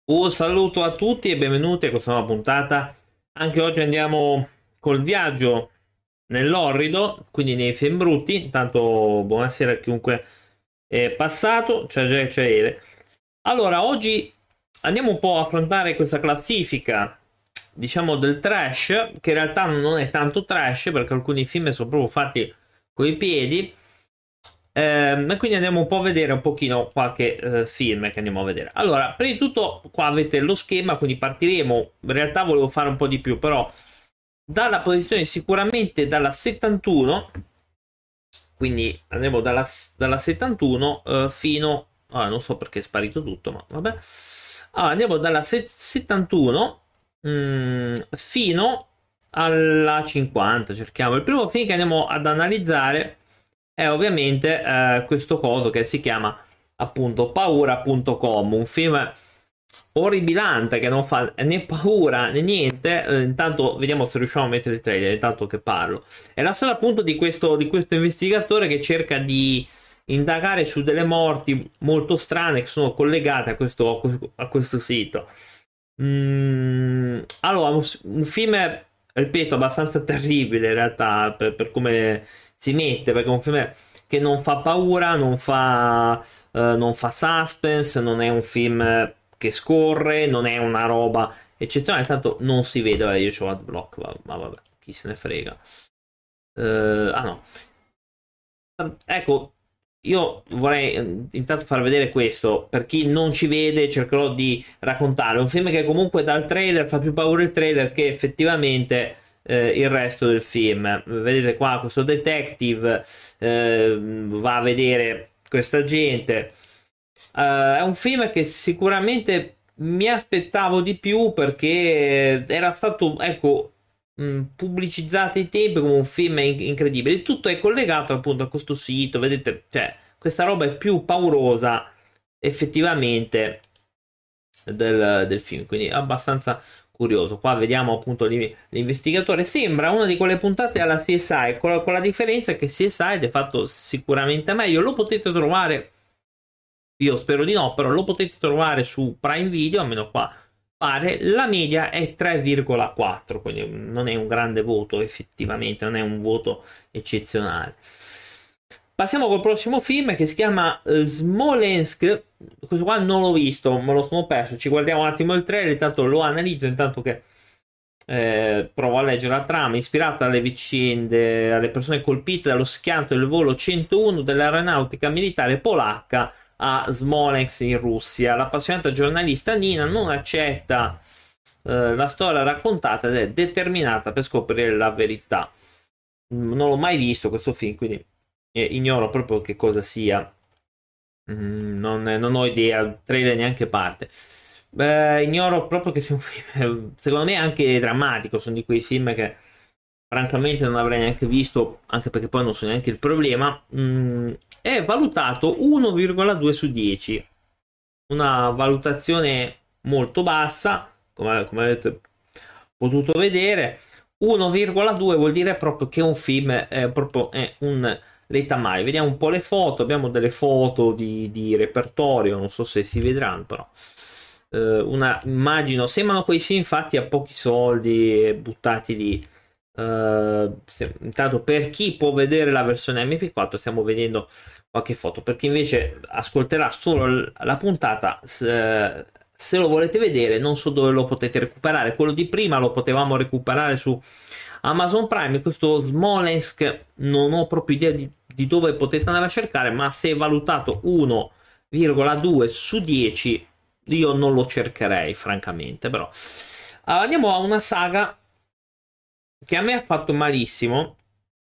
Un saluto a tutti e benvenuti a questa nuova puntata. Anche oggi andiamo col viaggio nell'orrido, quindi nei film brutti. Intanto buonasera a chiunque è passato, c'è già c'è. Allora, oggi andiamo un po' a affrontare questa classifica, diciamo, del trash, che in realtà non è tanto trash, perché alcuni film sono proprio fatti coi piedi. E quindi andiamo un po' a vedere un pochino qualche film che andiamo a vedere. Allora, prima di tutto, qua avete lo schema, quindi partiremo. In realtà volevo fare un po' di più, però dalla posizione sicuramente dalla 71, quindi andremo dalla 71 fino. Ah, non so perché è sparito tutto, ma vabbè. Allora, andiamo dalla 71 fino alla 50. Cerchiamo. Il primo film che andiamo ad analizzare è ovviamente questo coso che si chiama appunto paura.com, un film orribilante che non fa né paura né niente. Intanto vediamo se riusciamo a mettere il trailer intanto che parlo. È la storia appunto di questo investigatore che cerca di indagare su delle morti molto strane che sono collegate a questo sito. Allora, un film, ripeto, abbastanza terribile in realtà per come si mette, perché è un film che non fa paura, non fa suspense, non è un film che scorre, non è una roba eccezionale, tanto non si vede. Vabbè, io ho AdBlock, ma vabbè, chi se ne frega. Ah no, ecco, io vorrei intanto far vedere questo. Per chi non ci vede, cercherò di raccontare. Un film che comunque dal trailer fa più paura il trailer che effettivamente il resto del film. Vedete qua questo detective va a vedere questa gente. È un film che sicuramente mi aspettavo di più perché era stato, ecco, pubblicizzato ai tempi come un film incredibile. Il tutto è collegato appunto a questo sito. Vedete, cioè, questa roba è più paurosa effettivamente del film, quindi è abbastanza curioso. Qua vediamo appunto l'investigatore. Sembra una di quelle puntate alla CSI, con la differenza che CSI è fatto sicuramente meglio. Lo potete trovare, io spero di no, però lo potete trovare su Prime Video, almeno qua pare. La media è 3,4, quindi non è un grande voto effettivamente, non è un voto eccezionale. Passiamo col prossimo film che si chiama Smolensk. Questo qua non l'ho visto, me lo sono perso. Ci guardiamo un attimo il trailer, intanto lo analizzo, intanto che provo a leggere la trama. Ispirata alle vicende, alle persone colpite dallo schianto del volo 101 dell'aeronautica militare polacca a Smolensk in Russia. L'appassionata giornalista Nina non accetta la storia raccontata ed è determinata per scoprire la verità. Non l'ho mai visto questo film, quindi ignoro proprio che cosa sia. Non ho idea, il trailer neanche parte. Ignoro proprio che sia un film, secondo me anche drammatico. Sono di quei film che francamente non avrei neanche visto, anche perché poi non so neanche il problema. È valutato 1,2 su 10, una valutazione molto bassa, come avete potuto vedere. 1,2 vuol dire proprio che un film è un late mai. Vediamo un po' le foto. Abbiamo delle foto di repertorio, non so se si vedranno, però immagino sembrano quei film fatti a pochi soldi e buttati lì. Intanto, per chi può vedere la versione MP4, stiamo vedendo qualche foto. Per chi invece ascolterà solo la puntata, se lo volete vedere, non so dove lo potete recuperare. Quello di prima lo potevamo recuperare su Amazon Prime. Questo Smolensk non ho proprio idea di dove potete andare a cercare, ma se è valutato 1,2 su 10, io non lo cercherei francamente. Però andiamo a una saga che a me ha fatto malissimo.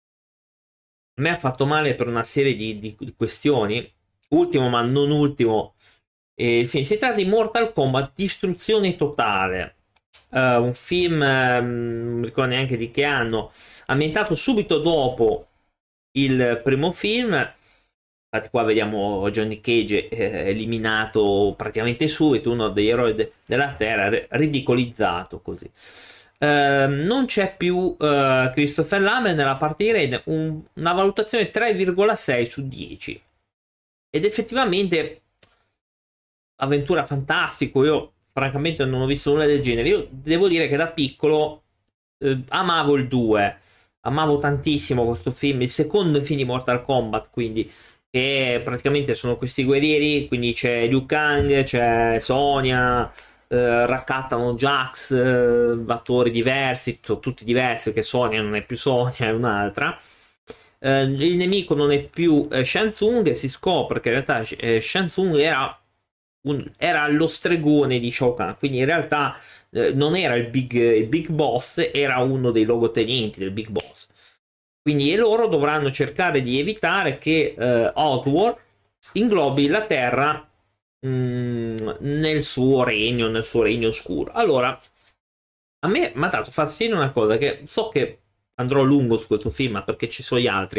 A me ha fatto male per una serie di questioni. Ultimo, ma non ultimo, il film. Si tratta di Mortal Kombat Distruzione Totale. Un film, non mi ricordo neanche di che anno, ambientato subito dopo il primo film. Infatti, qua vediamo Johnny Cage eliminato praticamente subito, uno degli eroi della Terra, ridicolizzato così. Non c'è più Christopher Lambert nella parte di Raiden, una valutazione 3,6 su 10. Ed effettivamente avventura fantastico. Io francamente non ho visto nulla del genere. Io devo dire che da piccolo amavo il 2, amavo tantissimo questo film, il secondo film di Mortal Kombat, quindi che praticamente sono questi guerrieri, quindi c'è Liu Kang, c'è Sonya, raccattano Jax, attori diversi, sono tutti diversi perché Sonya non è più Sonya, è un'altra. Il nemico non è più Shang Tsung e si scopre che in realtà Shang Tsung era lo stregone di Shao Kahn, quindi in realtà non era il big boss, era uno dei luogotenenti del big boss. Quindi e loro dovranno cercare di evitare che Outworld inglobi la Terra nel suo regno oscuro. Allora, a me mi ha dato fastidio una cosa, che so che andrò lungo su questo film, perché ci sono gli altri.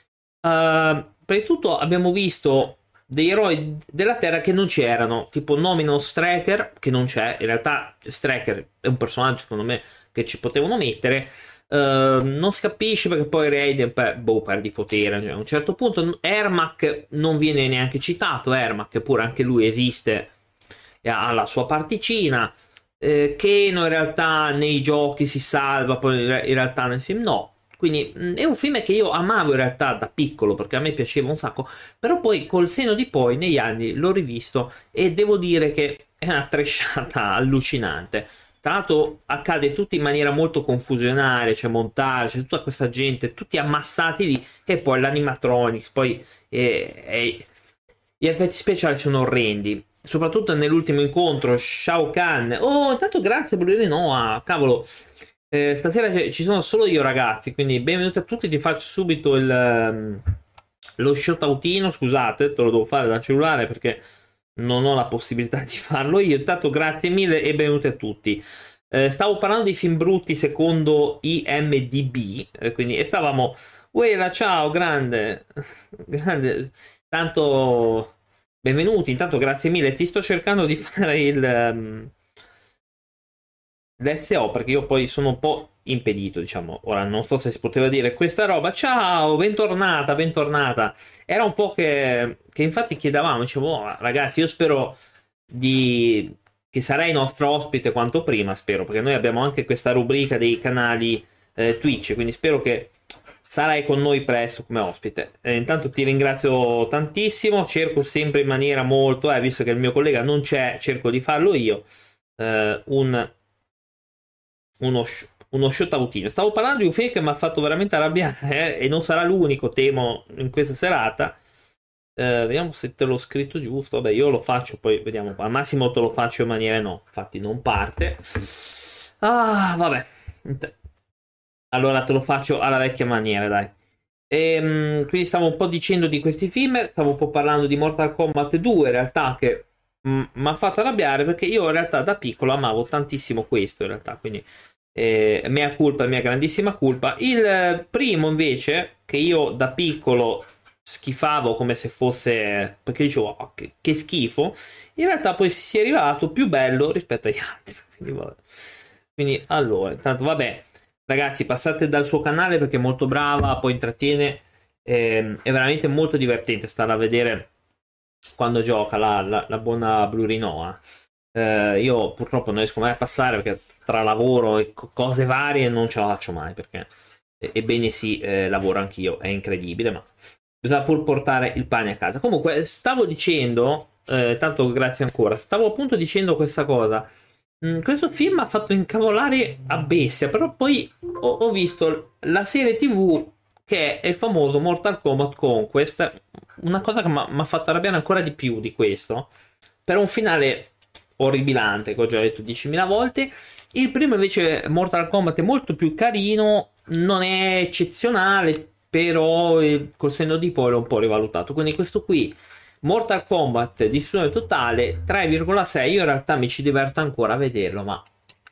Prima di tutto abbiamo visto degli eroi della Terra che non c'erano, tipo nomino Straker, che non c'è, in realtà Straker è un personaggio secondo me che ci potevano mettere. Non si capisce perché poi Raiden perde potere, cioè, a un certo punto Ermac non viene neanche citato. Ermac, eppure anche lui esiste e ha la sua particina. Kano in realtà nei giochi si salva, poi in realtà nel film no. Quindi è un film che io amavo in realtà da piccolo, perché a me piaceva un sacco, però poi col senno di poi negli anni l'ho rivisto e devo dire che è una tresciata allucinante. Tra l'altro accade tutto in maniera molto confusionaria, c'è montare, c'è tutta questa gente, tutti ammassati lì, e poi l'animatronics, poi gli effetti speciali sono orrendi. Soprattutto nell'ultimo incontro, Shao Kahn. Oh, intanto grazie Blue Noah, cavolo. Stasera ci sono solo io ragazzi, quindi benvenuti a tutti, ti faccio subito lo shoutoutino, scusate, te lo devo fare dal cellulare perché non ho la possibilità di farlo io. Intanto grazie mille e benvenuti a tutti. Stavo parlando di film brutti secondo IMDb, quindi e stavamo Uela, ciao, grande grande, tanto benvenuti, intanto grazie mille, ti sto cercando di fare l'SO perché io poi sono un po' impedito, diciamo. Ora non so se si poteva dire questa roba. Ciao, bentornata, bentornata. Era un po' che infatti chiedevamo, dicevo, oh, ragazzi, io spero che sarai nostro ospite quanto prima, spero, perché noi abbiamo anche questa rubrica dei canali Twitch, quindi spero che sarai con noi presto come ospite. Intanto ti ringrazio tantissimo, cerco sempre in maniera molto, visto che il mio collega non c'è, cerco di farlo io, uno shootoutino. Stavo parlando di un film che mi ha fatto veramente arrabbiare e non sarà l'unico, temo, in questa serata. Vediamo se te l'ho scritto giusto. Vabbè, io lo faccio, poi vediamo. Al massimo te lo faccio in maniera no, infatti non parte. Vabbè. Allora te lo faccio alla vecchia maniera, dai. Quindi stavo un po' dicendo di questi film, stavo un po' parlando di Mortal Kombat 2 in realtà, che mi ha fatto arrabbiare perché io in realtà da piccolo amavo tantissimo questo in realtà, quindi mia colpa, mia grandissima colpa. Il primo invece, che io da piccolo schifavo come se fosse, perché dicevo oh, che schifo, in realtà poi si è rivelato più bello rispetto agli altri. Quindi allora, intanto vabbè, ragazzi, passate dal suo canale perché è molto brava, poi intrattiene, è veramente molto divertente stare a vedere quando gioca la buona Blurinoa. Io purtroppo non riesco mai a passare perché tra lavoro e cose varie non ce la faccio mai, perché ebbene sì, lavoro anch'io, è incredibile, ma bisogna pur portare il pane a casa. Comunque stavo dicendo, tanto grazie ancora, stavo appunto dicendo questa cosa. Questo film ha fatto incavolare a bestia, però poi ho visto la serie TV che è il famoso Mortal Kombat Conquest, una cosa che mi ha fatto arrabbiare ancora di più di questo, per un finale orribilante, che ho già detto 10.000 volte. Il primo invece, Mortal Kombat, è molto più carino, non è eccezionale, però col senno di poi l'ho un po' rivalutato. Quindi questo qui, Mortal Kombat Distruzione Totale 3,6, io in realtà mi ci diverto ancora a vederlo, ma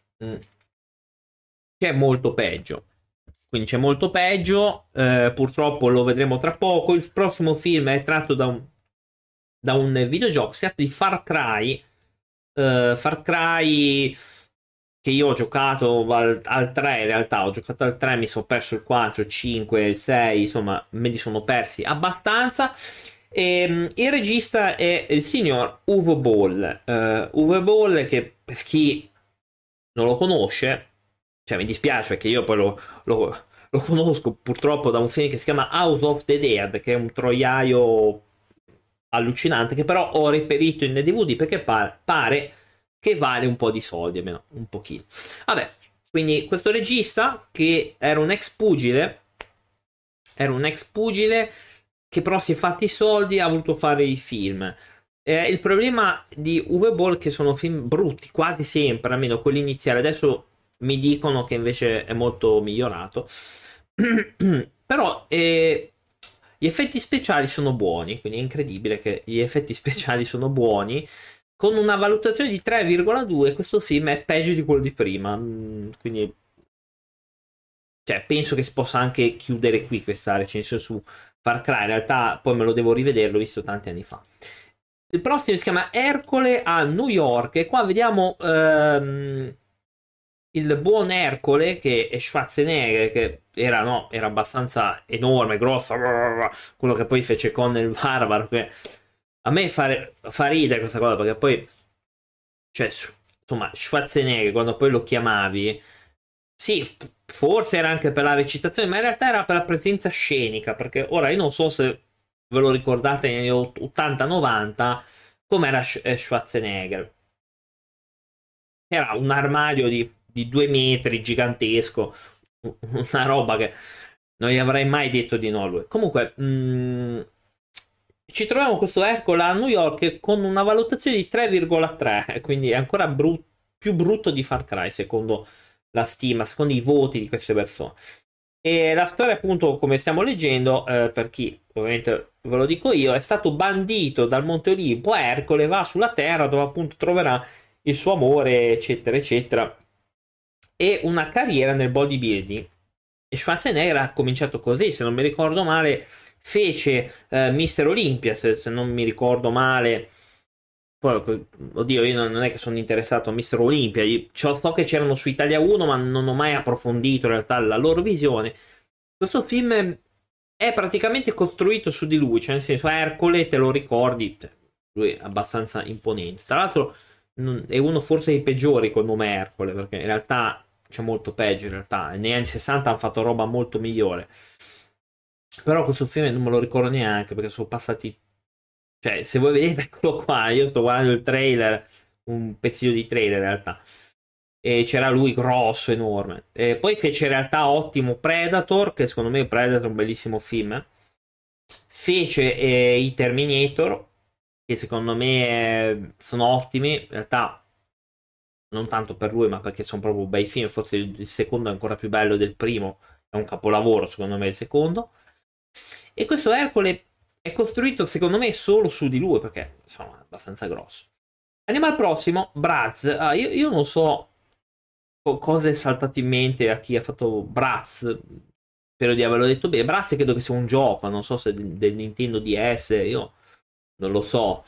c'è molto peggio. Quindi c'è molto peggio, purtroppo lo vedremo tra poco. Il prossimo film è tratto da un videogioco, si tratta di Far Cry. Far Cry che io ho giocato al 3, in realtà ho giocato al 3, mi sono perso il 4, il 5, il 6, insomma me li sono persi abbastanza. Il regista è il signor Uwe Boll. Uwe Boll, che per chi non lo conosce, cioè mi dispiace perché io poi lo conosco purtroppo da un film che si chiama House of the Dead, che è un troiaio allucinante, che però ho reperito in DVD perché pare che vale un po' di soldi, almeno un pochino. Vabbè, quindi questo regista che era un ex pugile che però si è fatti i soldi e ha voluto fare i film. Il problema di Uwe Boll è che sono film brutti, quasi sempre, almeno quelli iniziali. Adesso mi dicono che invece è molto migliorato. Però gli effetti speciali sono buoni, quindi è incredibile che gli effetti speciali sono buoni. Con una valutazione di 3,2, questo film è peggio di quello di prima. Quindi, cioè, penso che si possa anche chiudere qui questa recensione su Far Cry. In realtà, poi me lo devo rivedere, l'ho visto tanti anni fa. Il prossimo si chiama Ercole a New York. E qua vediamo il buon Ercole, che è Schwarzenegger, che era, no, era abbastanza enorme, grosso, quello che poi fece con il Barbaro. Che a me fa ridere questa cosa, perché poi, cioè, insomma, Schwarzenegger, quando poi lo chiamavi, sì, forse era anche per la recitazione, ma in realtà era per la presenza scenica, perché ora io non so se ve lo ricordate negli 80-90, com'era Schwarzenegger. Era un armadio di 2 metri, gigantesco, una roba che non gli avrei mai detto di no a lui. Comunque, ci troviamo questo Ercole a New York con una valutazione di 3,3, quindi è ancora più brutto di Far Cry, secondo la stima, secondo i voti di queste persone. E la storia, appunto, come stiamo leggendo, per chi ovviamente ve lo dico io, è stato bandito dal Monte Olimpo. Ercole va sulla Terra dove appunto troverà il suo amore, eccetera, eccetera, e una carriera nel bodybuilding. E Schwarzenegger ha cominciato così, se non mi ricordo male, fece Mister Olympia, se non mi ricordo male. Poi, oddio, io non è che sono interessato a Mister Olympia, so che c'erano su Italia 1, ma non ho mai approfondito in realtà la loro visione. Questo film è praticamente costruito su di lui, cioè nel senso Ercole, te lo ricordi, lui è abbastanza imponente. Tra l'altro è uno forse dei peggiori col nome Ercole, perché in realtà c'è molto peggio in realtà. Negli anni 60 hanno fatto roba molto migliore. Però questo film non me lo ricordo neanche perché sono passati. Cioè, se voi vedete, eccolo qua, io sto guardando il trailer, un pezzino di trailer in realtà. E c'era lui grosso, enorme. E poi fece in realtà ottimo Predator, che secondo me Predator è un bellissimo film. Fece i Terminator, che secondo me sono ottimi. In realtà non tanto per lui, ma perché sono proprio bei film. Forse il secondo è ancora più bello del primo. È un capolavoro, secondo me, il secondo. E questo Ercole è costruito, secondo me, solo su di lui, perché insomma è abbastanza grosso. Andiamo al prossimo, Braz. Io non so cosa è saltato in mente a chi ha fatto Braz. Spero di averlo detto bene. Braz credo che sia un gioco, non so se del Nintendo DS, io non lo so.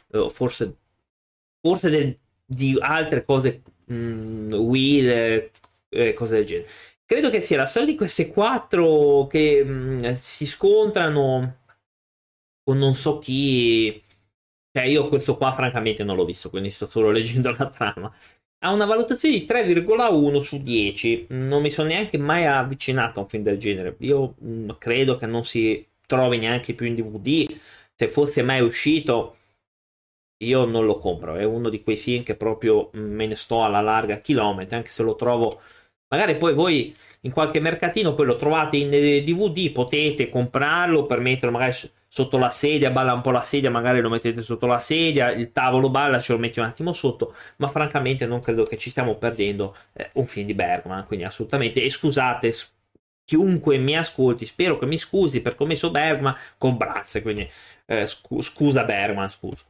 Forse di altre cose, Wii, cose del genere. Credo che sia la storia di queste quattro che si scontrano con non so chi. Cioè, io questo qua francamente non l'ho visto, quindi sto solo leggendo la trama. Ha una valutazione di 3,1 su 10. Non mi sono neanche mai avvicinato a un film del genere. Io credo che non si trovi neanche più in DVD. Se fosse mai uscito, io non lo compro. È uno di quei film che proprio me ne sto alla larga chilometri, anche se lo trovo. Magari poi voi in qualche mercatino poi lo trovate in DVD, potete comprarlo per metterlo magari sotto la sedia, balla un po' la sedia, magari lo mettete sotto la sedia, il tavolo balla, ce lo metti un attimo sotto, ma francamente non credo che ci stiamo perdendo un film di Bergman, quindi assolutamente. E scusate, chiunque mi ascolti, spero che mi scusi per come so Bergman con Brazze, quindi scusa Bergman, scusa.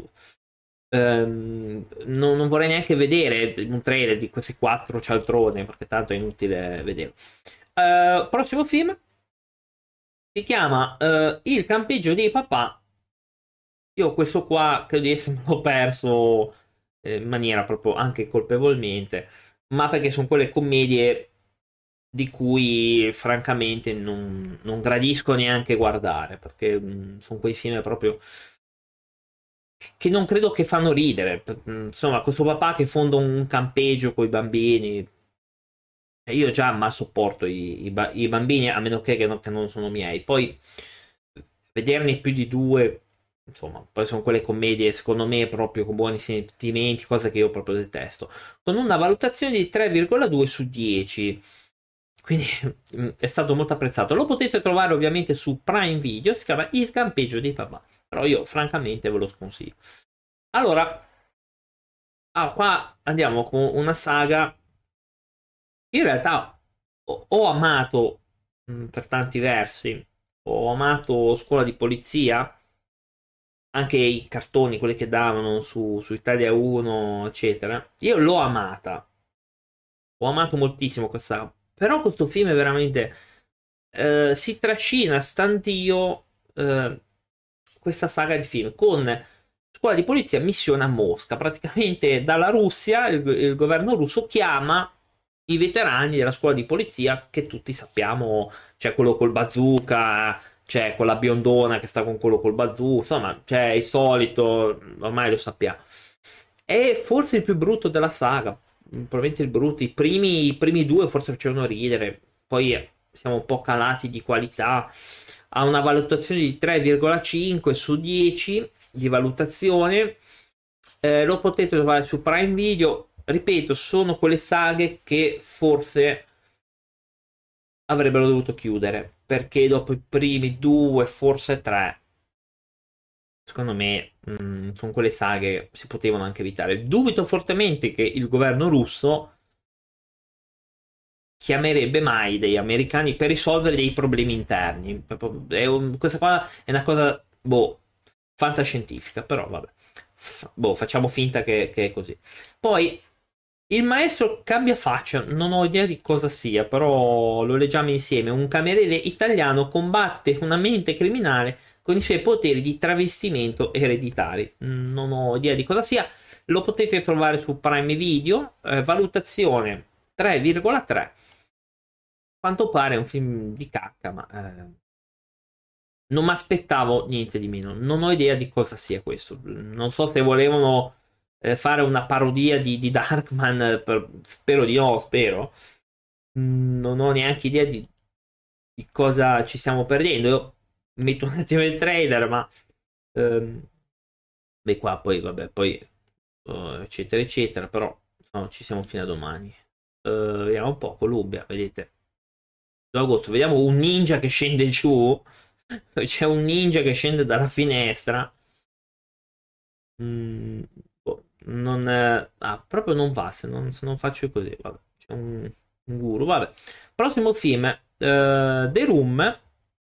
Non vorrei neanche vedere un trailer di questi quattro cialtrone perché tanto è inutile vederlo. Prossimo film si chiama Il campeggio di papà. Io questo qua credo di essermelo perso in maniera proprio anche colpevolmente, ma perché sono quelle commedie di cui francamente non gradisco neanche guardare, perché sono quei film proprio che non credo che fanno ridere. Insomma, questo papà che fonda un campeggio con i bambini. Io già mal sopporto i bambini, a meno che non sono miei. Poi vederne più di due, insomma, poi sono quelle commedie, secondo me, proprio con buoni sentimenti, cosa che io proprio detesto. Con una valutazione di 3,2 su 10. Quindi è stato molto apprezzato. Lo potete trovare ovviamente su Prime Video, si chiama Il campeggio dei papà. Però io francamente ve lo sconsiglio. Allora, qua andiamo con una saga. In realtà ho amato per tanti versi, ho amato Scuola di Polizia, anche i cartoni, quelli che davano su Italia 1, eccetera. Io l'ho amata, ho amato moltissimo questa. Però questo film è veramente si trascina stantio questa saga di film con Scuola di Polizia Missione a Mosca. Praticamente dalla Russia, il governo russo chiama i veterani della scuola di polizia, che tutti sappiamo, c'è quello col bazooka, c'è quella biondona che sta con quello col bazooka, insomma, c'è il solito, ormai lo sappiamo. È forse il più brutto della saga, probabilmente il brutto. I primi due forse facevano ridere, poi siamo un po' calati di qualità. Ha una valutazione di 3,5 su 10 di valutazione. Lo potete trovare su Prime Video. Ripeto, sono quelle saghe che forse avrebbero dovuto chiudere, perché dopo i primi due, forse tre, secondo me sono quelle saghe che si potevano anche evitare. Dubito fortemente che il governo russo chiamerebbe mai degli americani per risolvere dei problemi interni. Questa cosa è una cosa, boh, fantascientifica, però vabbè. Boh, facciamo finta che è così. Poi il maestro cambia faccia, non ho idea di cosa sia, però lo leggiamo insieme. Un cameriere italiano combatte una mente criminale con i suoi poteri di travestimento ereditari. Non ho idea di cosa sia. Lo potete trovare su Prime Video. Valutazione 3,3. Quanto pare è un film di cacca, ma non mi aspettavo niente di meno. Non ho idea di cosa sia questo. Non so se volevano fare una parodia di Darkman. Spero di no, spero. Non ho neanche idea di cosa ci stiamo perdendo. Io metto un attimo il trailer, ma beh, qua poi, vabbè, poi eccetera, eccetera. Però no, ci siamo fino a domani. Vediamo un po'. Columbia, vedete. 2 agosto, vediamo un ninja che scende giù. C'è un ninja che scende dalla finestra. Boh, non, proprio non va se non faccio così. Vabbè, c'è un guru. Vabbè, prossimo film, The Room.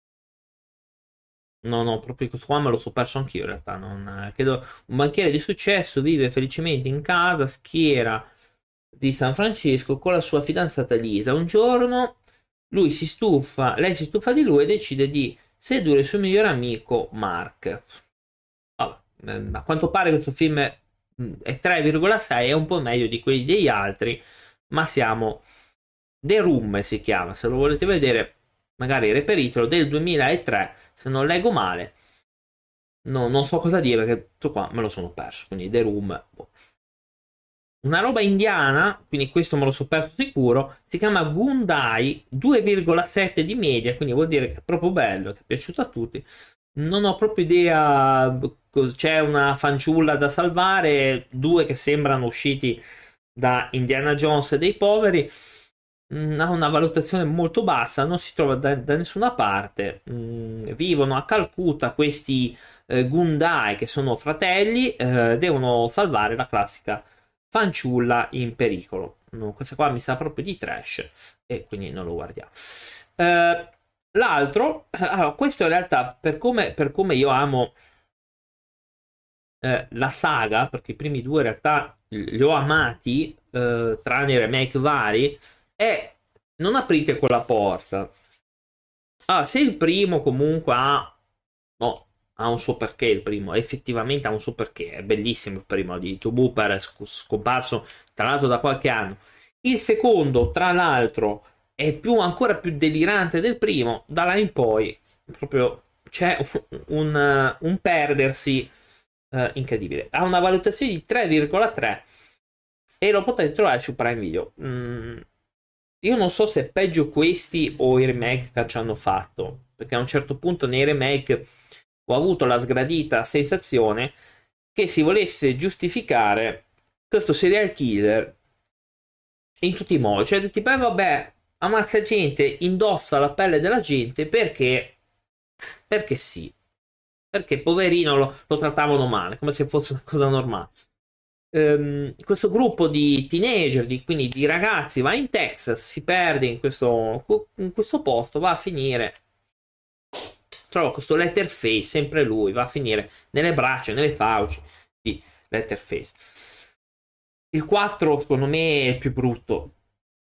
No, no, proprio questo qua me lo so perso anch'io in realtà. Credo un banchiere di successo vive felicemente in casa, schiera di San Francisco con la sua fidanzata Lisa. Un giorno lei si stufa di lui e decide di sedurre il suo migliore amico Mark. Vabbè, a quanto pare questo film è 3,6, è un po' meglio di quelli degli altri, ma siamo The Room si chiama, se lo volete vedere magari reperitelo, del 2003, se non leggo male. No, non so cosa dire perché questo qua me lo sono perso, quindi The Room, boh. Una roba indiana, quindi questo me lo so perso sicuro, si chiama Gundai, 2,7 di media, quindi vuol dire che è proprio bello, che è piaciuto a tutti. Non ho proprio idea, c'è una fanciulla da salvare, due che sembrano usciti da Indiana Jones e dei poveri. Ha una valutazione molto bassa, non si trova da nessuna parte. Vivono a Calcutta questi Gundai che sono fratelli, devono salvare la classica fanciulla in pericolo. No, questa qua mi sa proprio di trash e quindi non lo guardiamo. L'altro, allora, questo in realtà per come io amo la saga, perché i primi due in realtà li ho amati, tranne i remake vari, è non aprite quella porta. Se il primo comunque no, ha un suo perché, il primo effettivamente ha un suo perché, è bellissimo il primo di Tobu per scomparso tra l'altro da qualche anno. Il secondo, tra l'altro, è ancora più delirante del primo. Da là in poi proprio c'è un perdersi incredibile. Ha una valutazione di 3,3 e lo potete trovare su Prime Video. Io non so se è peggio questi o i remake che ci hanno fatto, perché a un certo punto nei remake ho avuto la sgradita sensazione che si volesse giustificare questo serial killer in tutti i modi. Cioè, tipo, vabbè, ammazza gente, indossa la pelle della gente perché sì. Perché poverino lo trattavano male, come se fosse una cosa normale. Questo gruppo di teenager, quindi di ragazzi, va in Texas, si perde in questo posto, va a finire. Trova questo Letterface, sempre lui, va a finire nelle braccia, nelle fauci di Letterface. Il 4, secondo me, è il più brutto.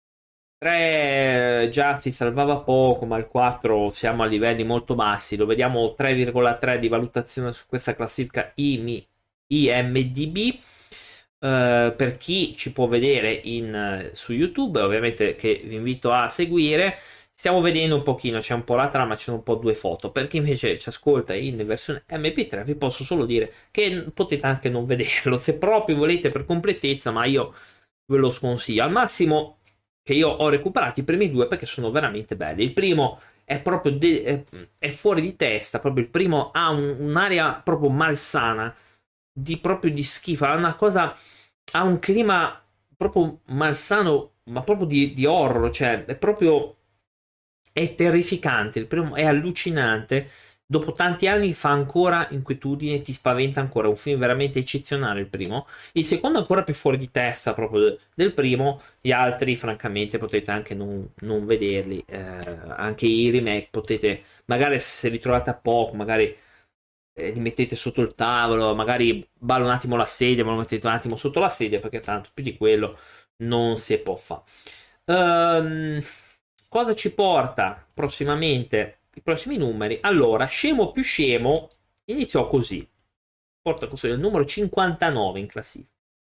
3 già si salvava poco, ma il 4 siamo a livelli molto bassi. Lo vediamo 3,3 di valutazione su questa classifica IMDb. Per chi ci può vedere su YouTube, ovviamente che vi invito a seguire, stiamo vedendo un pochino, c'è un po' la trama, ci sono un po' due foto. Per chi invece ci ascolta in versione MP3, vi posso solo dire che potete anche non vederlo, se proprio volete per completezza, ma io ve lo sconsiglio. Al massimo che io ho recuperato i primi due perché sono veramente belli. Il primo è proprio è fuori di testa, proprio il primo ha un'area proprio malsana, proprio di schifo, ha un clima proprio malsano, ma proprio di horror, cioè è terrificante, il primo è allucinante, dopo tanti anni fa ancora inquietudine, ti spaventa ancora, è un film veramente eccezionale il primo. Il secondo è ancora più fuori di testa proprio del primo, gli altri francamente potete anche non vederli, anche i remake potete, magari se li trovate a poco, magari li mettete sotto il tavolo, magari ballo un attimo la sedia, ma lo mettete un attimo sotto la sedia perché tanto più di quello non si può fare. Ehm, Cosa ci porta prossimamente i prossimi numeri? Allora, Scemo più Scemo iniziò così. Porta così il numero 59 in classifica.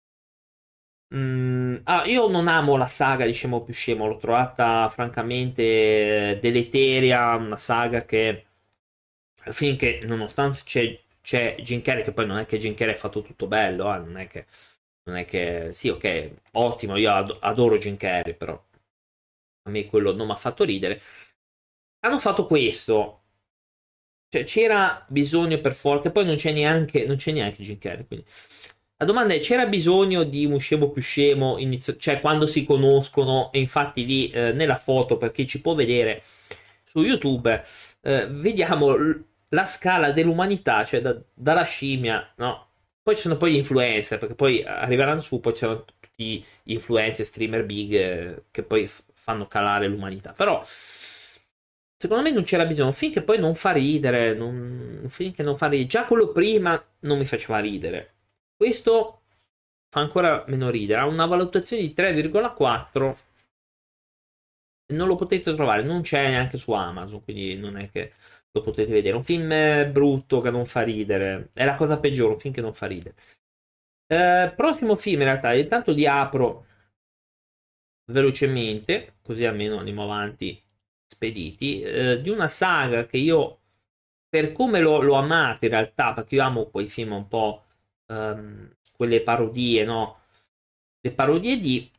Io non amo la saga di Scemo più Scemo, l'ho trovata francamente deleteria, una saga che finché nonostante c'è Jim Carrey, che poi non è che Jim Carrey ha fatto tutto bello, non è che sì, ok, ottimo, io adoro Jim Carrey, però a me quello non mi ha fatto ridere. Hanno fatto questo, cioè c'era bisogno per forza, che poi non c'è neanche Jim Carrey, quindi la domanda è: c'era bisogno di un scemo più scemo, cioè quando si conoscono, e infatti lì nella foto, per chi ci può vedere su YouTube, vediamo la scala dell'umanità, cioè dalla scimmia, no? Poi ci sono poi gli influencer, perché poi arriveranno su, poi c'erano tutti gli influencer, streamer big, che poi fanno calare l'umanità. Però, secondo me non c'era bisogno. Un film che poi non fa ridere, un film che non fa ridere. Già quello prima non mi faceva ridere. Questo fa ancora meno ridere. Ha una valutazione di 3,4. Non lo potete trovare, non c'è neanche su Amazon, quindi non è che lo potete vedere. Un film brutto che non fa ridere. È la cosa peggiore, un film che non fa ridere. Prossimo film, in realtà, intanto li apro velocemente, così almeno andiamo avanti spediti. Di una saga che io, per come l'ho amata in realtà, perché io amo quei film un po', quelle parodie, no? Le parodie di...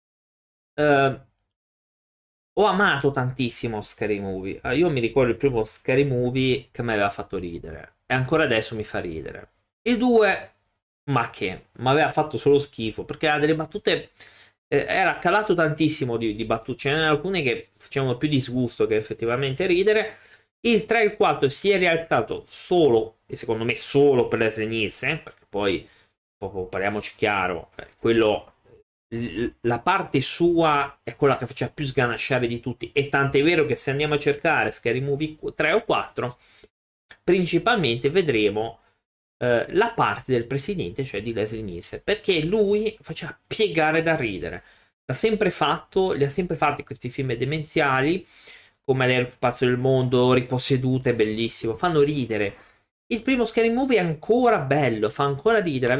eh, ho amato tantissimo Scary Movie. Io mi ricordo il primo Scary Movie che mi aveva fatto ridere. E ancora adesso mi fa ridere. Il 2, ma che? Mi aveva fatto solo schifo. Perché ha delle battute. Era calato tantissimo di battute. Ce n'erano alcune che facevano più disgusto che effettivamente ridere. Il 3 e il 4 si è rialzato solo, e secondo me solo per Leslie Nielsen. Perché poi, proprio parliamoci chiaro, quello la parte sua è quella che faceva più sganasciare di tutti, e tant'è vero che se andiamo a cercare Scary Movie 3 o 4 principalmente vedremo la parte del presidente, cioè di Leslie Nielsen, perché lui faceva piegare da ridere. Li ha sempre fatti questi film demenziali come Lei il pazzo del mondo, Ripossedute, bellissimo, fanno ridere. Il primo Scary Movie è ancora bello, fa ancora ridere,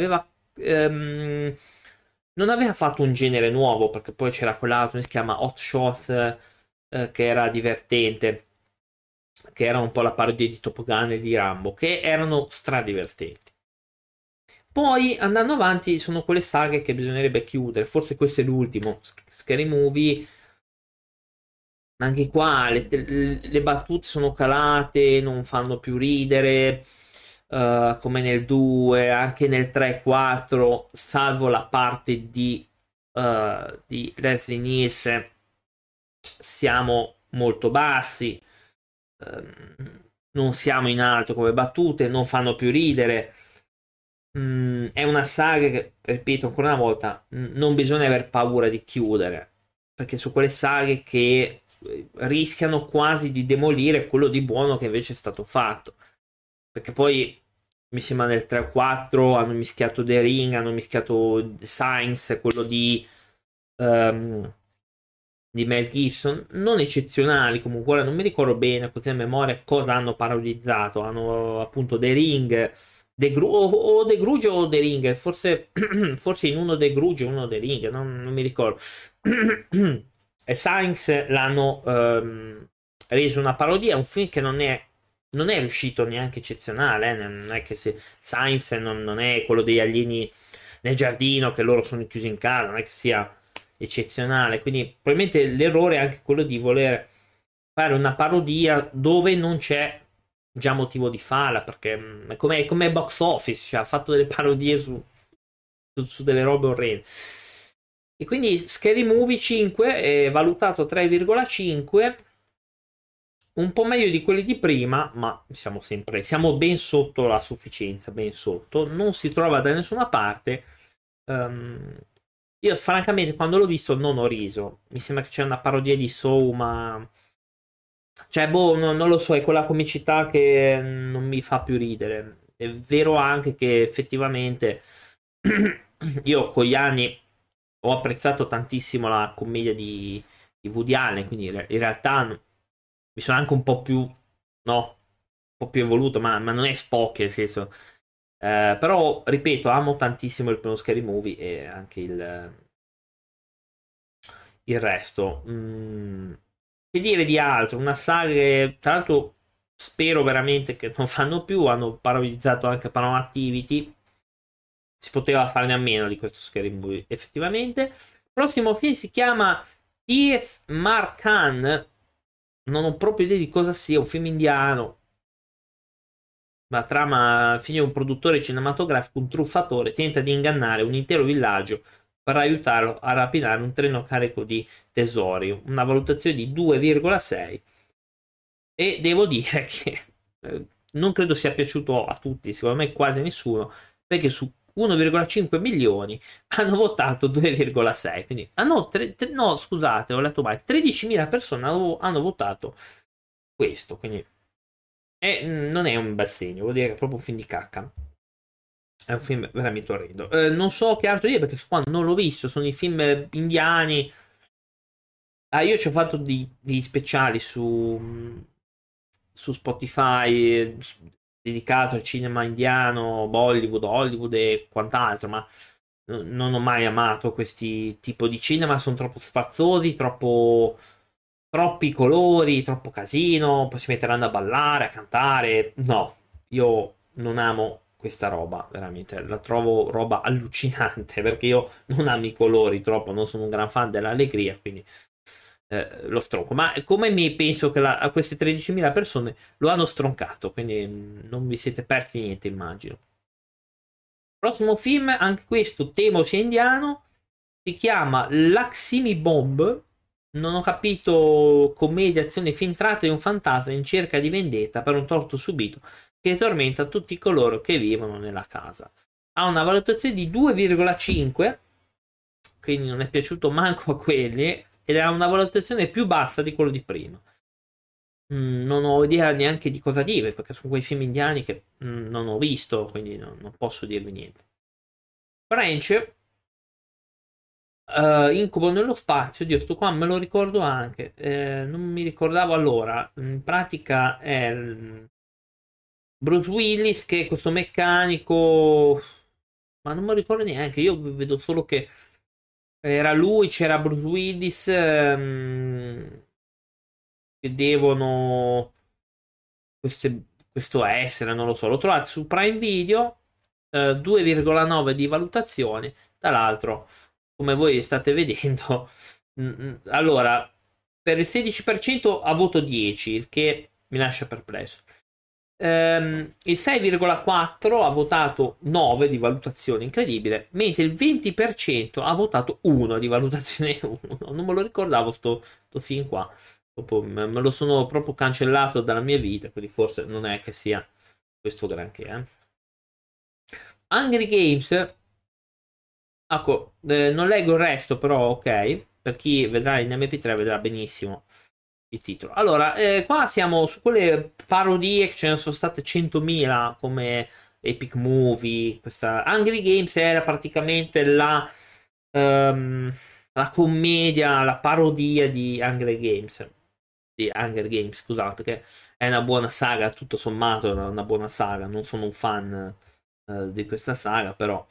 non aveva fatto un genere nuovo, perché poi c'era quell'altro che si chiama Hot Shot, che era divertente, che era un po' la parodia di Top Gun e di Rambo, che erano stradivertenti. Poi andando avanti sono quelle saghe che bisognerebbe chiudere, forse questo è l'ultimo, Scary Movie, ma anche qua le battute sono calate, non fanno più ridere, come nel 2, anche nel 3 e 4, salvo la parte di Leslie Nielsen, siamo molto bassi, non siamo in alto come battute, non fanno più ridere. È una saga che, ripeto ancora una volta, non bisogna aver paura di chiudere, perché su quelle saghe che rischiano quasi di demolire quello di buono che invece è stato fatto. Perché poi mi sembra nel 3-4 hanno mischiato The Ring, hanno mischiato Science, quello di Mel Gibson, non eccezionali comunque. Ora non mi ricordo bene così a memoria cosa hanno parodizzato. Hanno appunto The Ring, o The Grudge o The Ring, forse, forse in uno The Grudge e uno The Ring, non mi ricordo. E Science l'hanno reso una parodia, un film che non è riuscito neanche eccezionale, non è che se Science non è quello degli alieni nel giardino che loro sono chiusi in casa, non è che sia eccezionale. Quindi probabilmente l'errore è anche quello di voler fare una parodia dove non c'è già motivo di farla, perché è come box office, cioè, ha fatto delle parodie su delle robe orrende. E quindi Scary Movie 5 è valutato 3,5, un po' meglio di quelli di prima, ma siamo ben sotto la sufficienza, ben sotto. Non si trova da nessuna parte. Ehm, io francamente quando l'ho visto non ho riso. Mi sembra che c'è una parodia di Saw, ma cioè boh, non lo so, è quella comicità che non mi fa più ridere. È vero anche che effettivamente io con gli anni ho apprezzato tantissimo la commedia di Woody Allen, quindi in realtà mi sono anche un po' più, no, un po' più evoluto, ma non è Spock, nel senso. Però, ripeto, amo tantissimo il primo Scary Movie e anche il resto. Che dire di altro? Una saga che, tra l'altro, spero veramente che non fanno più. Hanno parodiizzato anche Paranormal Activity. Si poteva farne a meno di questo Scary Movie, effettivamente. Il prossimo film si chiama T.S. Markan. Non ho proprio idea di cosa sia, un film indiano. La trama, figlio di un produttore cinematografico, un truffatore tenta di ingannare un intero villaggio per aiutarlo a rapinare un treno carico di tesori. Una valutazione di 2,6. E devo dire che non credo sia piaciuto a tutti, secondo me quasi nessuno, perché su 1,5 milioni hanno votato 2,6. Quindi, no, no, scusate, ho letto male. 13.000 persone hanno votato questo. Quindi non è un bel segno, vuol dire che è proprio un film di cacca. È un film veramente orrendo. Non so che altro dire perché qua non l'ho visto. Sono i film indiani. Ah, io ci ho fatto degli speciali su Spotify dedicato al cinema indiano, Bollywood, Hollywood e quant'altro. Ma non ho mai amato questi tipo di cinema. Sono troppo sfarzosi, troppi colori, troppo casino. Poi si metteranno a ballare, a cantare. No, io non amo questa roba, veramente. La trovo roba allucinante perché io non amo i colori troppo, non sono un gran fan dell'allegria, quindi lo stronco. Ma come mi penso che a queste 13.000 persone lo hanno stroncato, quindi non vi siete persi niente, immagino. Prossimo film, anche questo temo sia indiano, si chiama Lakshmi Bomb. Non ho capito, commedia, azione filtrata di un fantasma in cerca di vendetta per un torto subito che tormenta tutti coloro che vivono nella casa. Ha una valutazione di 2,5, quindi non è piaciuto manco a quelli, ed ha una valutazione più bassa di quello di prima. Non ho idea neanche di cosa dire, perché sono quei film indiani che non ho visto, quindi non posso dirvi niente. French, Incubo nello spazio, Dio, sto qua me lo ricordo anche, non mi ricordavo allora. In pratica è Bruce Willis che è questo meccanico, ma non me lo ricordo neanche. Io vedo solo che era lui, c'era Bruce Willis. che devono questo essere, non lo so. Lo trovate su Prime Video, 2,9 di valutazione. Tra l'altro, come voi state vedendo, allora, per il 16% ha voto 10, il che mi lascia perplesso. Il 6,4 ha votato 9 di valutazione, incredibile, mentre il 20% ha votato 1 di valutazione 1. Non me lo ricordavo sto film qua. Dopo me lo sono proprio cancellato dalla mia vita, quindi forse non è che sia questo granché. Hungry Games, ecco, non leggo il resto, però ok, per chi vedrà in MP3 vedrà benissimo il titolo. Allora, qua siamo su quelle parodie che ce ne sono state 100.000 come Epic Movie. Questa Hungry Games era praticamente la commedia, la parodia di Hungry Games. Di Hunger Games, scusate, che è una buona saga, tutto sommato è una buona saga. Non sono un fan di questa saga, però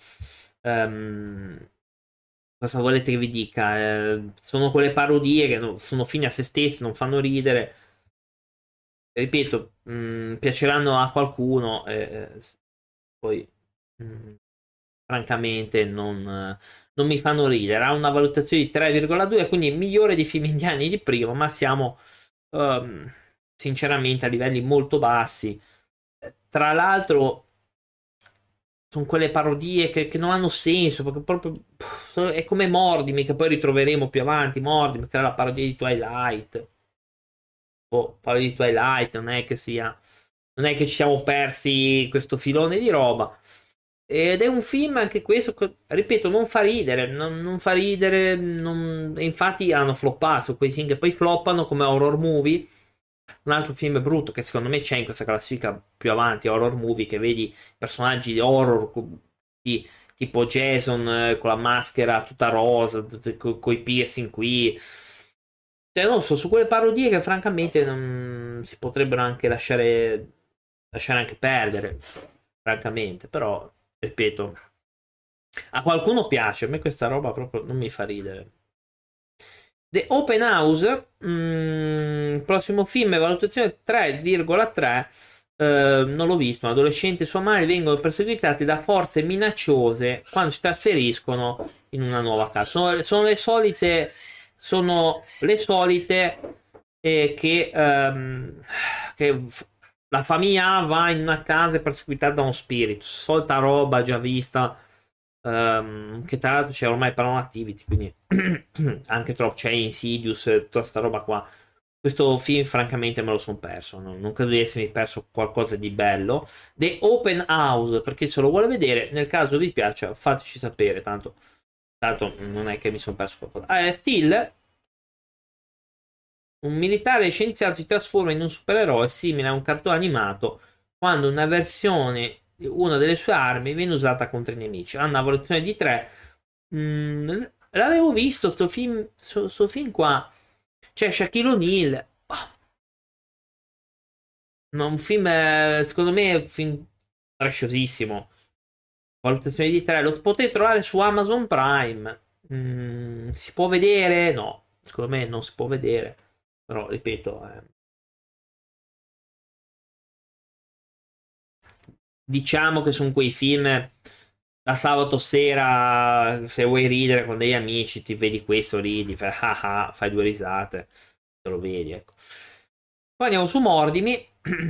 cosa volete che vi dica? Sono quelle parodie che sono fini a se stesse, non fanno ridere. Ripeto, piaceranno a qualcuno, poi francamente non mi fanno ridere. Ha una valutazione di 3,2, quindi è migliore dei film indiani di prima, ma siamo sinceramente a livelli molto bassi. Tra l'altro sono quelle parodie che non hanno senso, perché proprio è come Mordimi, che poi ritroveremo più avanti. Mordimi, che era la parodia di Twilight. Parodia di Twilight, non è che ci siamo persi questo filone di roba. Ed è un film anche questo, ripeto, non fa ridere, non fa ridere, e infatti hanno floppato quei film che poi floppano come horror movie. Un altro film brutto che secondo me c'è in questa classifica più avanti, horror movie, che vedi personaggi di horror tipo Jason con la maschera tutta rosa, con i piercing qui. Cioè, non so, su quelle parodie che francamente non si potrebbero anche lasciare anche perdere, francamente, però, ripeto, a qualcuno piace, a me questa roba proprio non mi fa ridere. The Open House, prossimo film, valutazione 3,3. Non l'ho visto. Un adolescente e sua madre vengono perseguitati da forze minacciose quando si trasferiscono in una nuova casa. Sono le solite. Sono le solite che la famiglia va in una casa e perseguitata da uno spirito. Solita roba già vista. Che tra l'altro c'è ormai Paranormal Activity, quindi anche troppo c'è Insidious, tutta sta roba qua. Questo film francamente me lo sono perso, non credo di essermi perso qualcosa di bello. The Open House, perché se lo vuole vedere, nel caso vi piaccia fateci sapere, tanto non è che mi sono perso qualcosa. Still, un militare scienziato si trasforma in un supereroe simile a un cartone animato quando una delle sue armi viene usata contro i nemici. Ha una valutazione di 3. L'avevo visto sto film qua. C'è Shaquille O'Neal. Ma un film, secondo me, è un film trashosissimo. Valutazione di 3. Lo potete trovare su Amazon Prime. Si può vedere? No, secondo me non si può vedere. Però, ripeto, diciamo che sono quei film da sabato sera, se vuoi ridere con degli amici, ti vedi questo, ridi, fai due risate, te lo vedi, ecco. Poi andiamo su Mordimi.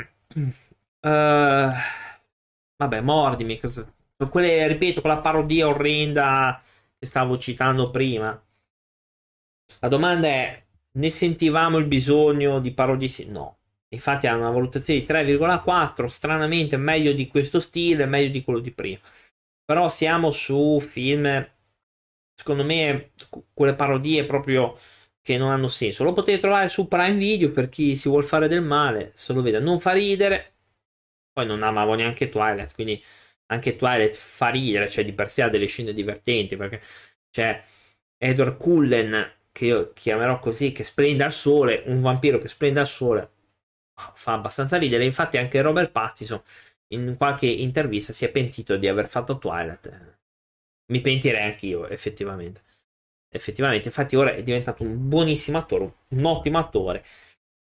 Vabbè, Mordimi, sono quelle, ripeto, quella parodia orrenda che stavo citando prima. La domanda è, ne sentivamo il bisogno di parodie? No. Infatti hanno una valutazione di 3,4, stranamente meglio di questo stile, meglio di quello di prima. Però siamo su film, secondo me, quelle parodie proprio che non hanno senso. Lo potete trovare su Prime Video per chi si vuol fare del male, se lo vede. Non fa ridere. Poi non amavo neanche Twilight, quindi anche Twilight fa ridere, cioè di per sé ha delle scene divertenti, perché c'è Edward Cullen, che io chiamerò così, che splende al sole, un vampiro che splende al sole, fa abbastanza ridere. Infatti anche Robert Pattinson in qualche intervista si è pentito di aver fatto Twilight. Mi pentirei anch'io, effettivamente. Effettivamente, infatti ora è diventato un buonissimo attore, un ottimo attore.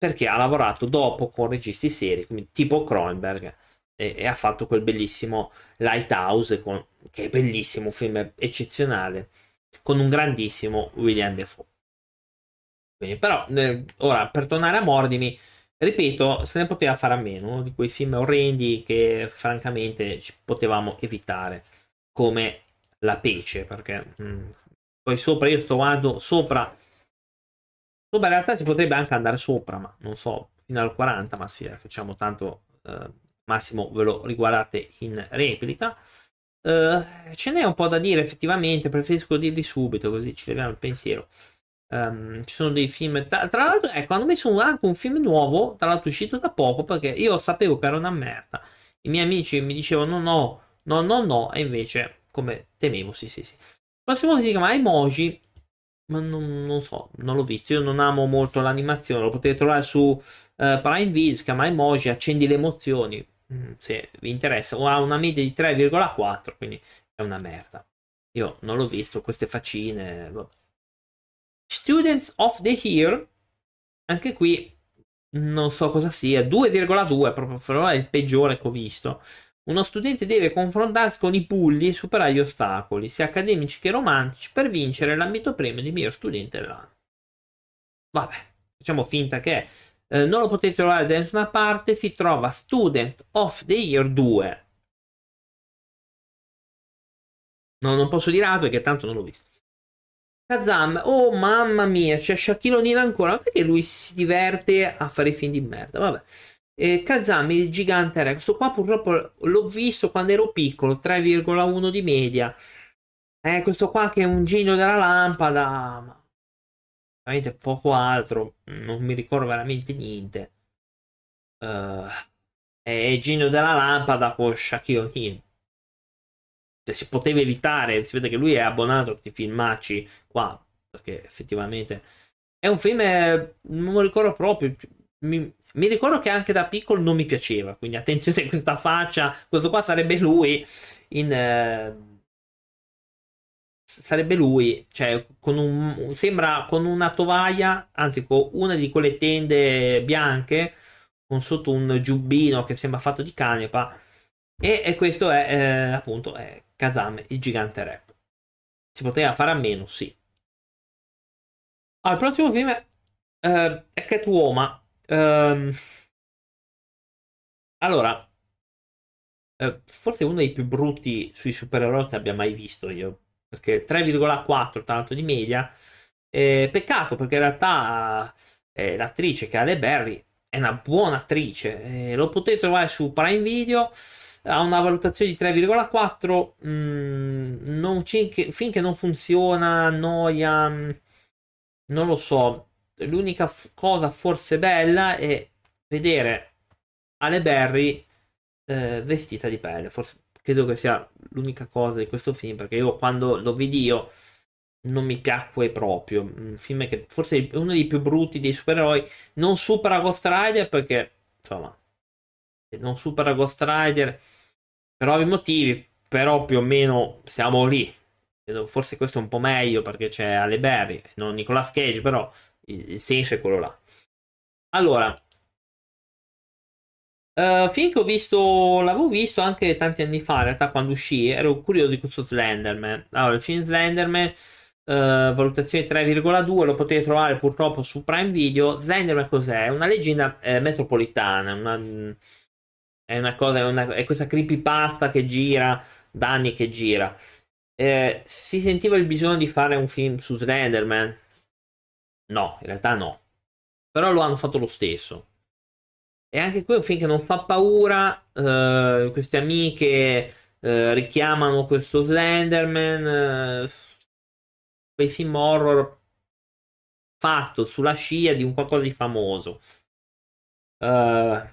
perché ha lavorato dopo con registi seri, quindi tipo Cronenberg, e ha fatto quel bellissimo Lighthouse, che è bellissimo, un film eccezionale, con un grandissimo William Defoe. Quindi, però, ora, per tornare a Mordimi, ripeto, se ne poteva fare a meno, uno di quei film orrendi che francamente ci potevamo evitare, come La Pece, perché poi sopra, io sto guardando sopra in realtà si potrebbe anche andare sopra, ma non so, fino al 40, ma sì, facciamo tanto, massimo ve lo riguardate in replica. Ce n'è un po' da dire, effettivamente, preferisco dirli subito, così ci leviamo il pensiero. Ci sono dei film, tra l'altro, ecco, hanno messo anche un film nuovo, tra l'altro uscito da poco, perché io sapevo che era una merda. I miei amici mi dicevano no, no, no, no, e invece, come temevo, sì, sì, sì. Il prossimo si chiama Emoji, ma non so, non l'ho visto. Io non amo molto l'animazione. Lo potete trovare su Prime Video. Si chiama Emoji. Accendi le emozioni. Se vi interessa. O ha una media di 3,4. Quindi è una merda. Io non l'ho visto. Queste faccine. Vabbè. Students of the Year. Anche qui non so cosa sia. 2,2. Proprio è il peggiore che ho visto. Uno studente deve confrontarsi con i bulli e superare gli ostacoli, sia accademici che romantici, per vincere l'ambito premio di miglior studente dell'anno. Vabbè, facciamo finta che non lo potete trovare da nessuna parte, si trova Student of the Year 2. No, non posso dire altro perché tanto non l'ho visto. Kazam, oh mamma mia, c'è Shaquille O'Neal ancora, perché lui si diverte a fare i film di merda, vabbè. Kazam, il gigante re, questo qua purtroppo l'ho visto quando ero piccolo, 3,1 di media. Questo qua che è un genio della lampada, ma veramente poco altro, non mi ricordo veramente niente. È il genio della lampada con Shaquille O'Neal. Cioè, si poteva evitare, si vede che lui è abbonato a questi filmacci qua, perché effettivamente è un film, non me lo ricordo proprio, mi ricordo che anche da piccolo non mi piaceva, quindi attenzione a questa faccia, questo qua sarebbe lui in... sarebbe lui, cioè sembra con una tovaglia, anzi con una di quelle tende bianche, con sotto un giubbino che sembra fatto di canepa, e questo è appunto è Kazam, il gigante rap. Si poteva fare a meno, sì. Il prossimo film è Catwoman. Allora, forse uno dei più brutti sui supereroi che abbia mai visto io, perché 3,4 tanto di media. Peccato perché in realtà l'attrice che è Halle Berry è una buona attrice. Lo potete trovare su Prime Video. Ha una valutazione di 3,4. Finché non funziona, noia. Non lo so. L'unica cosa forse bella è vedere Halle Berry vestita di pelle. Forse credo che sia l'unica cosa di questo film, perché io quando lo vidi io non mi piacque proprio. Un film che forse è uno dei più brutti dei supereroi. Non supera Ghost Rider perché, insomma, non supera Ghost Rider per ovvi motivi, però più o meno siamo lì. Forse questo è un po' meglio perché c'è Halle Berry, non Nicolas Cage, però il senso è quello là. Allora, film che ho visto, l'avevo visto anche tanti anni fa, in realtà quando uscì, ero curioso di questo Slenderman. Allora, il film Slenderman, valutazione 3,2, lo potete trovare purtroppo su Prime Video. Slenderman cos'è? È una leggenda metropolitana, è una cosa, è questa creepypasta che gira, da anni che gira. Si sentiva il bisogno di fare un film su Slenderman? No, in realtà no. Però lo hanno fatto lo stesso. E anche qui è un film che non fa paura. Queste amiche richiamano questo Slenderman. Quei film horror fatto sulla scia di un qualcosa di famoso. Eh,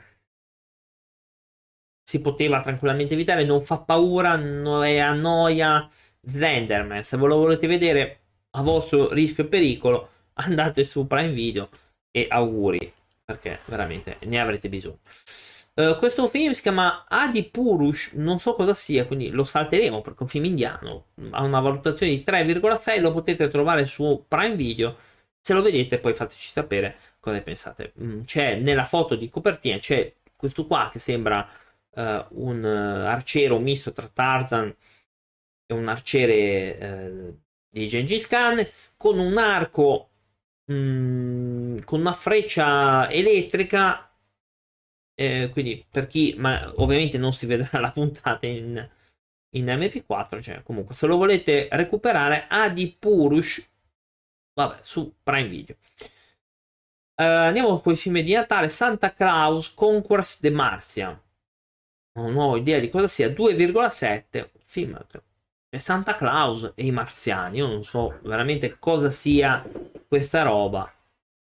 si poteva tranquillamente evitare. Non fa paura, non è a noia. Slenderman, se ve lo volete vedere a vostro rischio e pericolo, andate su Prime Video e auguri, perché veramente ne avrete bisogno. Questo film si chiama Adi Purush, non so cosa sia, quindi lo salteremo perché è un film indiano, ha una valutazione di 3,6, lo potete trovare su Prime Video Se lo vedete, poi fateci sapere cosa ne pensate. C'è nella foto di copertina, c'è questo qua che sembra un arciere, un misto tra Tarzan e un arciere di Gengis Khan, con un arco, con una freccia elettrica. Quindi per chi, ma ovviamente non si vedrà la puntata in MP4, cioè comunque se lo volete recuperare, Adi Purush, vabbè, su Prime Video. Andiamo con i film di Natale. Santa Claus Conquers the Martian. Non ho idea di cosa sia. 2,7 film. È Santa Claus e i marziani. Io non so veramente cosa sia questa roba.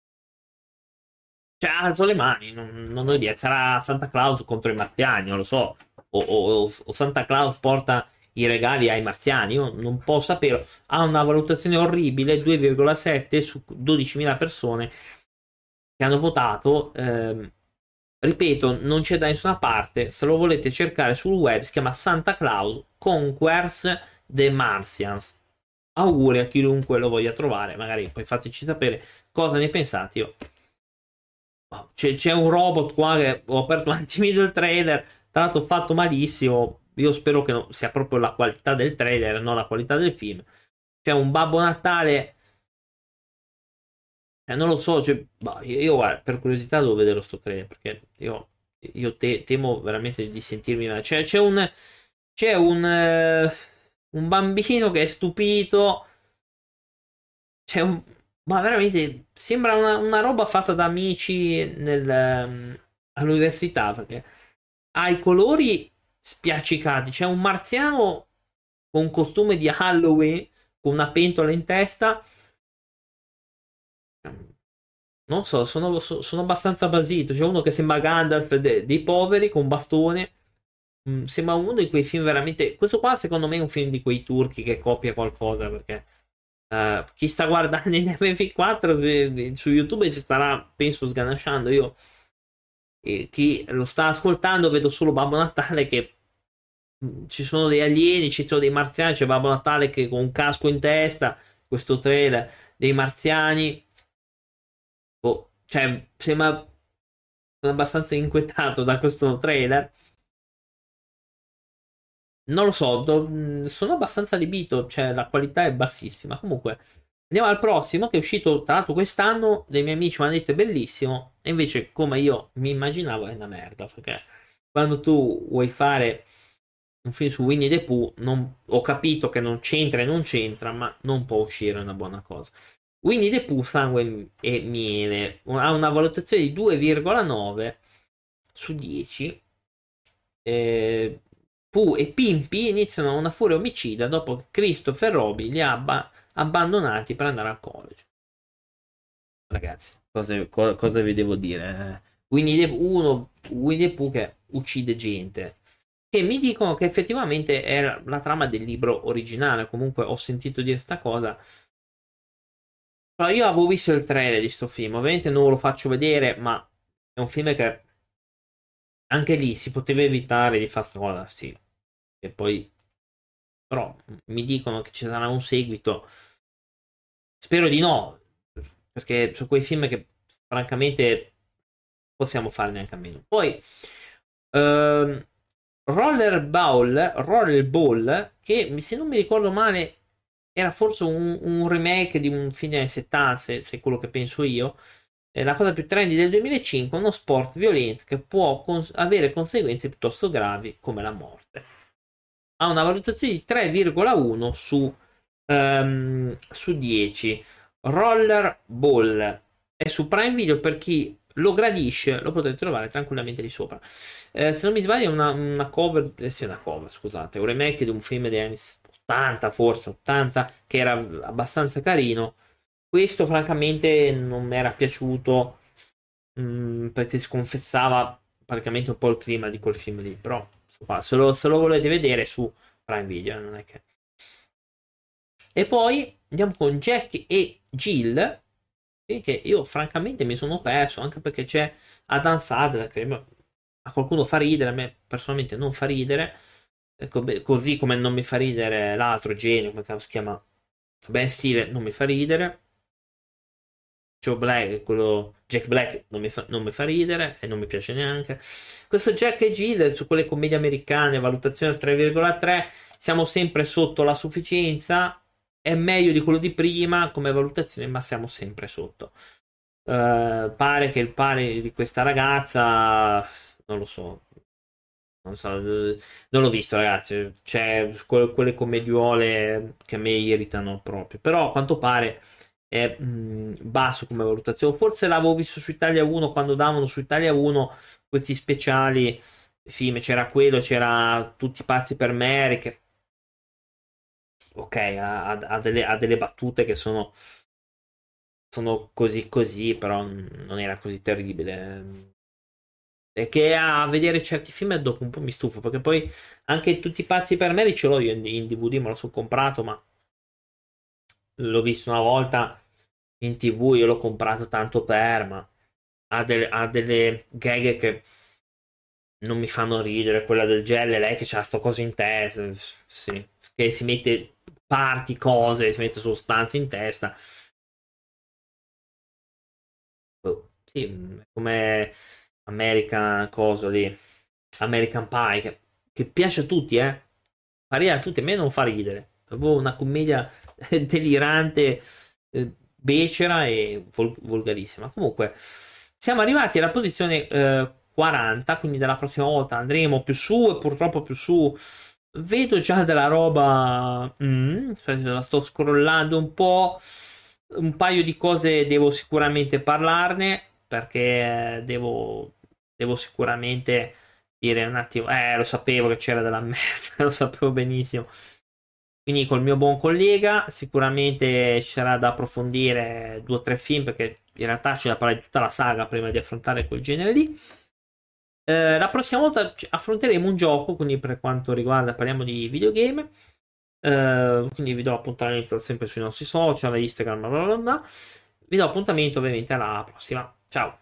Cioè, alzo le mani, non ho idea. Sarà Santa Claus contro i marziani, non lo so. O Santa Claus porta i regali ai marziani. Io non posso saperlo. Ha una valutazione orribile, 2,7 su 12.000 persone che hanno votato. Ripeto, non c'è da nessuna parte. Se lo volete cercare sul web, si chiama Santa Claus Conquers the Martians. Auguri a chiunque lo voglia trovare. Magari poi fateci sapere cosa ne pensate. Io c'è un robot qua che ho aperto un attimino il trailer. Tra l'altro fatto malissimo. Io spero che sia proprio la qualità del trailer, non la qualità del film. C'è un Babbo Natale. Non lo so, cioè, boh, io guarda, per curiosità devo vedere sto trailer perché io temo veramente di sentirmi male. Cioè, c'è un bambino che è stupito. C'è un, ma veramente sembra una roba fatta da amici all'università perché ha i colori spiaccicati. C'è un marziano con un costume di Halloween con una pentola in testa. Non so, sono abbastanza basito. C'è uno che sembra Gandalf dei poveri con un bastone. Sembra uno di quei film veramente. Questo qua, secondo me, è un film di quei turchi che copia qualcosa. Perché chi sta guardando in MF4 su YouTube si starà, penso, sganasciando. Io, chi lo sta ascoltando, vedo solo Babbo Natale che ci sono dei alieni, ci sono dei marziani. C'è Babbo Natale che con un casco in testa. Questo trailer dei marziani. Boh, cioè, sembra sono abbastanza inquietato da questo trailer. Non lo so, sono abbastanza adibito, cioè la qualità è bassissima. Comunque, andiamo al prossimo che è uscito tra l'altro quest'anno. Dei miei amici mi hanno detto è bellissimo, e invece, come io mi immaginavo, è una merda. Perché quando tu vuoi fare un film su Winnie the Pooh, ho capito che non c'entra e non c'entra, ma non può uscire una buona cosa. Winnie the Pooh, sangue e miele, ha una valutazione di 2,9 su 10. eh, Pooh e Pimpi iniziano una furia omicida dopo che Christopher Robin li ha abbandonati per andare al college. Ragazzi, cosa vi devo dire? Winnie the Pooh che uccide gente. Che mi dicono che effettivamente è la trama del libro originale. Comunque ho sentito dire sta cosa. Però io avevo visto il trailer di sto film. Ovviamente non lo faccio vedere, ma è un film che anche lì si poteva evitare di fare sta cosa, sì. E poi, però, mi dicono che ci sarà un seguito. Spero di no, perché sono quei film che francamente possiamo farne anche a meno. Poi, ehm, Rollerball, che se non mi ricordo male era forse un remake di un film degli anni 70, se è quello che penso io. È la cosa più trendy del 2005, uno sport violento che può avere conseguenze piuttosto gravi come la morte. Ha una valutazione di 3,1 su 10. Rollerball è su Prime Video per chi lo gradisce, lo potete trovare tranquillamente lì sopra. Se non mi sbaglio, è una cover, sì, una cover, scusate, un remake di un film degli anni 80, forse 80, che era abbastanza carino. Questo, francamente, non mi era piaciuto perché sconfessava praticamente un po' il clima di quel film lì. Però, se lo volete vedere su Prime Video, non è che. E poi andiamo con Jack e Jill, che io francamente mi sono perso, anche perché c'è Adam Sandler che a qualcuno fa ridere, a me personalmente non fa ridere, ecco, così come non mi fa ridere l'altro genio, come si chiama Ben Stiller, non mi fa ridere. Joe Black, quello Jack Black non mi fa ridere e non mi piace neanche. Questo Jack e Jill su quelle commedie americane, valutazione 3,3, siamo sempre sotto la sufficienza. È meglio di quello di prima come valutazione, ma siamo sempre sotto. Pare che il pari di questa ragazza, non lo so, non so, non l'ho visto, ragazzi. C'è quelle commediole che a me irritano proprio. Però a quanto pare è basso come valutazione. Forse l'avevo visto su Italia 1 quando davano su Italia 1 questi speciali film. C'era quello, c'era Tutti pazzi per Mary. Che, ok, ha delle battute che sono così così, però non era così terribile. E che a vedere certi film dopo un po' mi stufo, perché poi anche Tutti i pazzi per me ce l'ho io in DVD, me lo sono comprato, ma l'ho visto una volta in TV, io l'ho comprato tanto per, ma ha delle gag che non mi fanno ridere, quella del gel, lei che c'ha sto coso in testa, sì, che si mette parti, cose, si mette sostanze in testa. Oh, sì, come American coso lì, American Pie, che piace a tutti, eh. Fa ridere a tutti, a me non fa ridere. È proprio una commedia delirante, becera e volgarissima. Comunque, siamo arrivati alla posizione 40, quindi dalla prossima volta andremo più su e purtroppo più su. Vedo già della roba, la sto scrollando un po'. Un paio di cose devo sicuramente parlarne perché devo sicuramente dire un attimo, lo sapevo che c'era della merda, lo sapevo benissimo. Quindi col mio buon collega sicuramente ci sarà da approfondire due o tre film perché in realtà c'è da parlare di tutta la saga prima di affrontare quel genere lì. La prossima volta affronteremo un gioco, quindi per quanto riguarda parliamo di videogame. Quindi vi do appuntamento sempre sui nostri social, Instagram, bla bla bla bla. Vi do appuntamento ovviamente alla prossima. Ciao.